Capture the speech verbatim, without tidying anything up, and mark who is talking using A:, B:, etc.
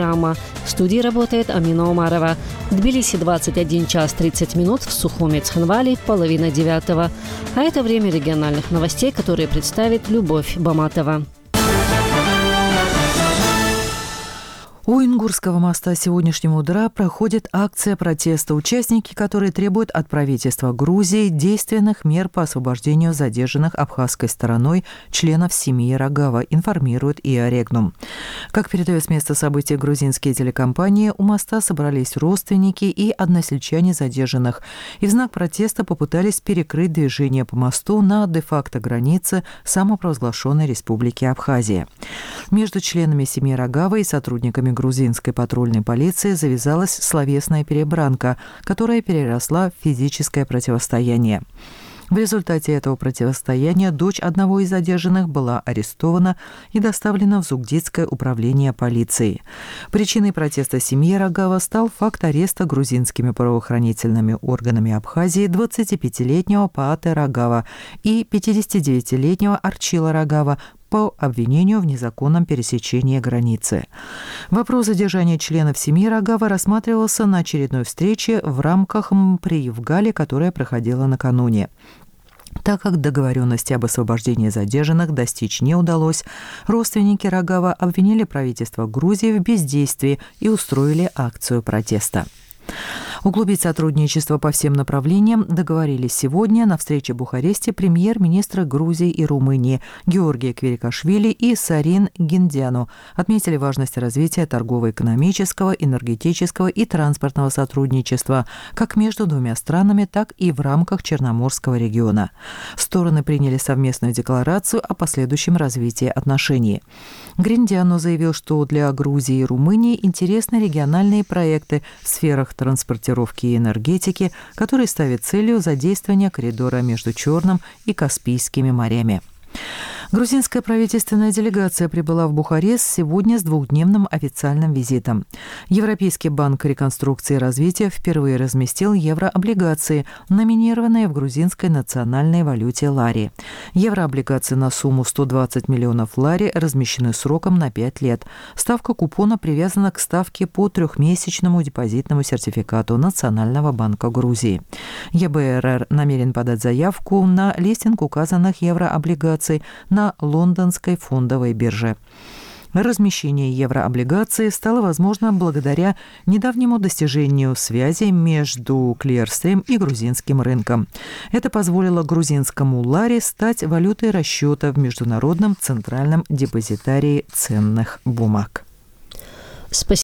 A: В студии работает Амина Умарова. В Тбилиси двадцать один час тридцать минут, в Сухуми, Цхинвали половина девятого. А это время региональных новостей, которые представит Любовь Баматова.
B: У Ингурского моста сегодняшнего утра проходит акция протеста, участники которой требуют от правительства Грузии действенных мер по освобождению задержанных абхазской стороной членов семьи Рогава, информирует ИА Регнум. Как передает с места событий грузинские телекомпании, у моста собрались родственники и односельчане задержанных, и в знак протеста попытались перекрыть движение по мосту на де-факто границе самопровозглашенной республики Абхазия. Между членами семьи Рогава и сотрудниками грузинской патрульной полиции завязалась словесная перебранка, которая переросла в физическое противостояние. В результате этого противостояния дочь одного из задержанных была арестована и доставлена в Зугдитское управление полиции. Причиной протеста семьи Рогава стал факт ареста грузинскими правоохранительными органами Абхазии двадцатипятилетнего Паате Рогава и пятидесятидевятилетнего Арчила Рогава по обвинению в незаконном пересечении границы. Вопрос задержания членов семьи Рогава рассматривался на очередной встрече в рамках МПРИ в Гале, которая проходила накануне. Так как договоренности об освобождении задержанных достичь не удалось, родственники Рогава обвинили правительство Грузии в бездействии и устроили акцию протеста. Углубить сотрудничество по всем направлениям договорились сегодня на встрече в Бухаресте премьер-министры Грузии и Румынии Георгия Кверикашвили и Сарин Гиндяну. Отметили важность развития торгово-экономического, энергетического и транспортного сотрудничества как между двумя странами, так и в рамках Черноморского региона. Стороны приняли совместную декларацию о последующем развитии отношений. Гриндяну заявил, что для Грузии и Румынии интересны региональные проекты в сферах транспортировки и энергетики, которые ставят целью задействования коридора между Черным и Каспийскими морями. Грузинская правительственная делегация прибыла в Бухарест сегодня с двухдневным официальным визитом. Европейский банк реконструкции и развития впервые разместил еврооблигации, номинированные в грузинской национальной валюте лари. Еврооблигации на сумму сто двадцать миллионов лари размещены сроком на пять лет. Ставка купона привязана к ставке по трехмесячному депозитному сертификату Национального банка Грузии. ЕБРР намерен подать заявку на листинг указанных еврооблигаций на на лондонской фондовой бирже. Размещение еврооблигаций стало возможно благодаря недавнему достижению связи между Clearstream и грузинским рынком. Это позволило грузинскому лари стать валютой расчета в Международном центральном депозитарии ценных бумаг.
A: Спасибо.